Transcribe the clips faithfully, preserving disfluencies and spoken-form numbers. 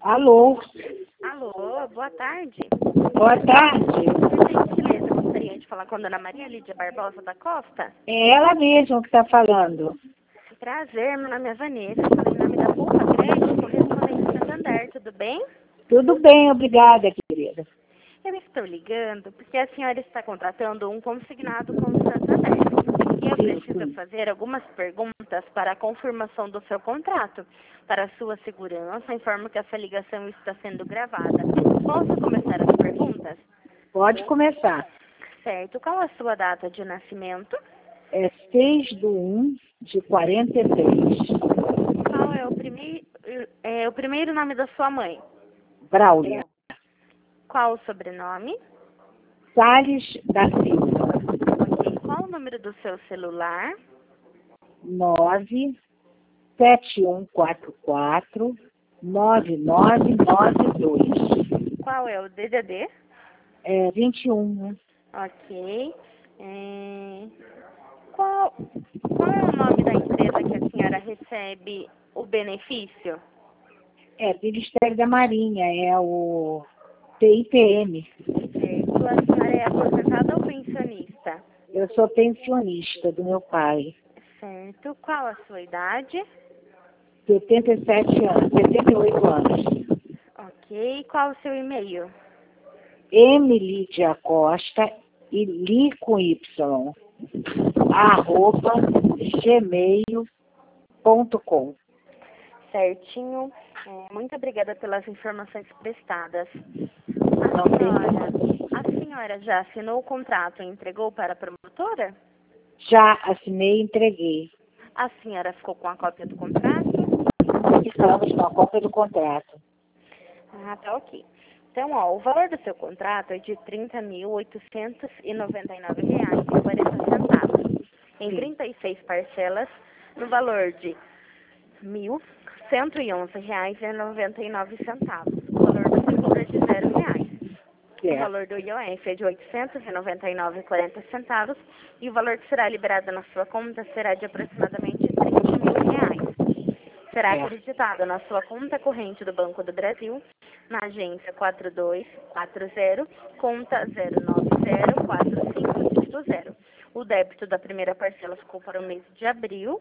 Alô? Alô, boa tarde. Boa tarde. Por gentileza, gostaria de falar com a dona Maria Lídia Barbosa da Costa? É ela mesma que está falando. Prazer, meu nome é Vanessa, falei em nome da Poupa Crédito, correspondente do Santander, tudo bem? Tudo bem, obrigada, querida. Eu estou ligando porque a senhora está contratando um consignado com o Santander. E eu Sim, preciso sim. fazer algumas perguntas para a confirmação do seu contrato. Para sua segurança, informo que essa ligação está sendo gravada. Posso começar as perguntas? Pode começar. Certo. Qual a sua data de nascimento? É seis do um de quarenta e três. Qual é o primeiro, é, o primeiro nome da sua mãe? Braulia. Qual o sobrenome? Salles da Silva. Ok. Qual o número do seu celular? nove sete um quatro quatro nove nove nove dois. Qual é o D D D? É vinte e um, né? Ok. É, Qual, qual é o nome da empresa que a senhora recebe o benefício? É Ministério da Marinha, é o T I P M. Certo. A senhora é aposentada ou pensionista? Eu sou pensionista do meu pai. Certo. Qual a sua idade? setenta e sete anos, setenta e oito anos. Ok. Qual o seu e-mail? M. Lídia Costa e Li com Y, arroba gmail ponto com. Certinho. É, muito obrigada pelas informações prestadas. Não A tem senhora, a senhora já assinou o contrato e entregou para a promotora? Já assinei e entreguei. A senhora ficou com a cópia do contrato? Estamos com a cópia do contrato. Ah, tá ok. Então, ó, o valor do seu contrato é de trinta mil oitocentos e noventa e nove reais e quarenta centavos, em Sim. trinta e seis parcelas, no valor de mil cento e onze reais e noventa e nove centavos. O valor do seguro é de zero reais. O Certo. valor do I O F é de oitocentos e noventa e nove reais e quarenta centavos e o valor que será liberado na sua conta será de aproximadamente trinta mil reais. Será É. acreditado na sua conta corrente do Banco do Brasil, na agência quatro dois quatro zero, conta zero nove zero quatro cinco cinco zero. O débito da primeira parcela ficou para o mês de abril.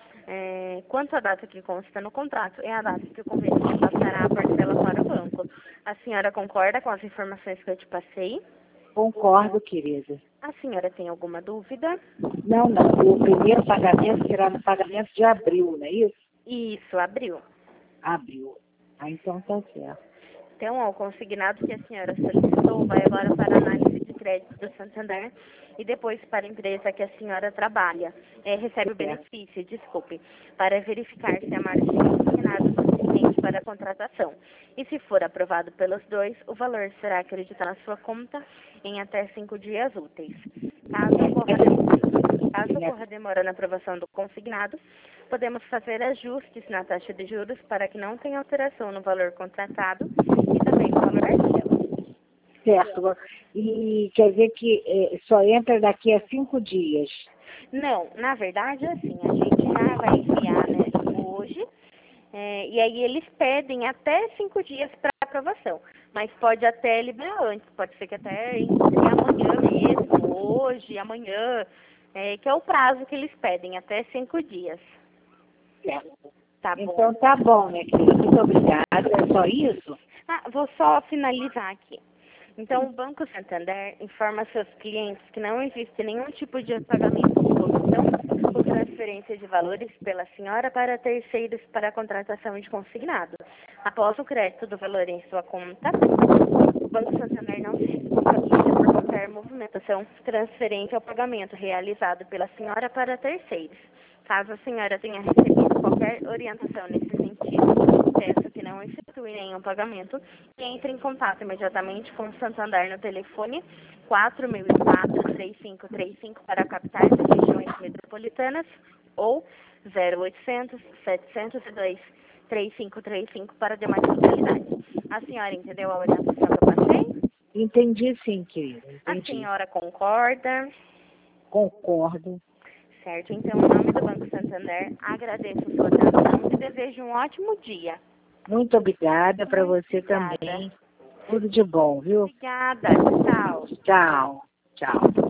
É, quanto à data que consta no contrato, é a data que o conveniente passará a parcela para o banco. A senhora concorda com as informações que eu te passei? Concordo, querida. A senhora tem alguma dúvida? Não, não. O primeiro pagamento será no pagamento de abril, não é isso? Isso, abril. Abril. Ah, então tá certo. Então, ó, o consignado que a senhora solicitou vai agora para a análise de crédito do Santander e depois para a empresa que a senhora trabalha. É, recebe o benefício, desculpe, para verificar se a margem de consignado é suficiente para a contratação. E se for aprovado pelos dois, o valor será acreditado na sua conta em até cinco dias úteis. Caso ocorra Caso ocorra demora na aprovação do consignado, podemos fazer ajustes na taxa de juros para que não tenha alteração no valor contratado e também no valor parcela. Certo. E quer dizer que eh, só entra daqui a cinco dias. Não, na verdade, assim, a gente já vai enviar, né, hoje, é, e aí eles pedem até cinco dias para aprovação, mas pode até liberar antes, pode ser que até entre amanhã mesmo, hoje, amanhã, é, que é o prazo que eles pedem, até cinco dias. Certo. Tá bom. Então tá bom, minha querida. Muito obrigada. É só isso? Ah, vou só finalizar aqui. Então, o Banco Santander informa seus clientes que não existe nenhum tipo de pagamento de comissão ou transferência de valores pela senhora para terceiros para a contratação de consignado. Após o crédito do valor em sua conta, o Banco Santander não se responsabiliza por qualquer movimentação, transferência ou pagamento realizado pela senhora para terceiros. Caso a senhora tenha recebido qualquer orientação nesse sentido, peço que não efetue nenhum pagamento e entre em contato imediatamente com o Santander no telefone quatro mil e quatro, três cinco três cinco para capitais e regiões metropolitanas ou zero oitocentos, setecentos e dois, três cinco três cinco para demais localidades. A senhora entendeu a orientação que eu passei? Entendi sim, querida. A Entendi. senhora concorda? Concordo. Certo, então, em nome do Banco Santander, agradeço a sua atenção e desejo um ótimo dia. Muito obrigada para você obrigada. também. Tudo de bom, viu? Obrigada. Tchau. Tchau. Tchau.